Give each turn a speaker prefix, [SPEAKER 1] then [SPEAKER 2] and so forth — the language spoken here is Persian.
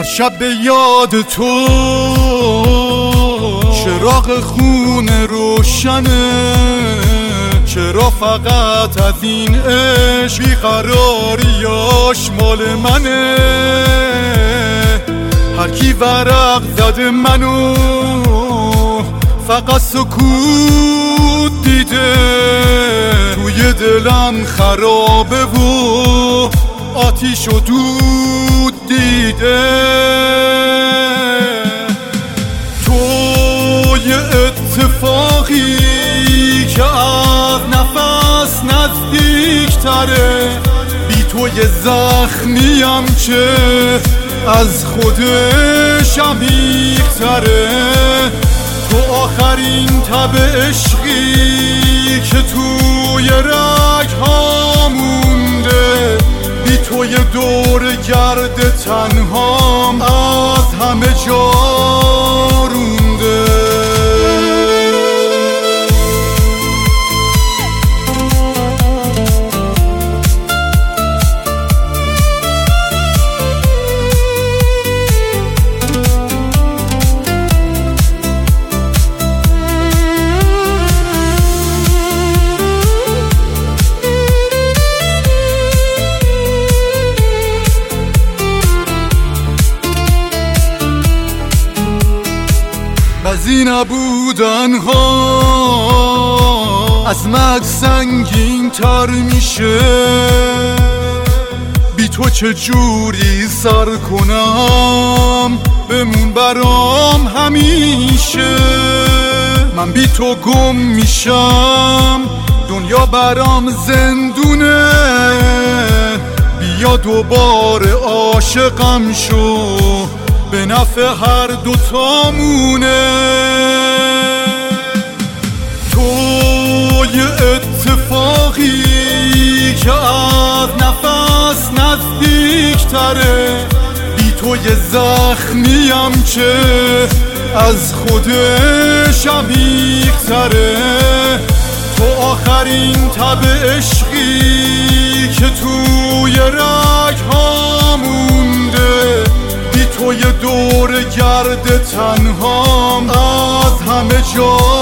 [SPEAKER 1] هر شب به یاد تو چراغ خونه روشنه، چرا فقط از این عشق بیقراریاش مال منه. هر کی ورق زده منو فقط سکوت دیده، توی دلم خرابه و آتیش و دود دیده. تو یه اتفاقی که از نفس نزدیک تره، بی تو یه زخمیم که از خودش عمیق تره. تو آخرین تب عشقی که توی رگ ها مونده، بی تو یه دور گرد تنهام از همه جا رونده. بعضی نبودن ها از مرگ سنگین تر میشه، بی تو چجوری سر کنم بمون برام همیشه. من بی تو گم میشم، دنیا برام زندونه، بیا دوباره عاشقم شو به نفع هر دوتامونه. تو یه اتفاقی که از نفس نزدیک تره، بی تو یه زخمیم که از خودش عمیق تره. تو آخرین تب عشقی که توی رگ ها مونده، تو یه دور گرد تنهام از همه جا